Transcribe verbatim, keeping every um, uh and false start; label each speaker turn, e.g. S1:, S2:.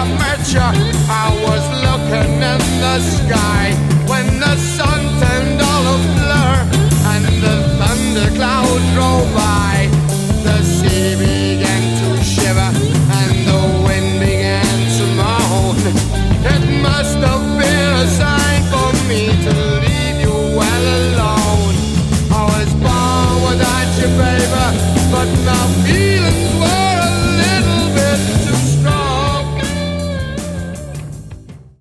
S1: met you, I was looking in the sky when the sun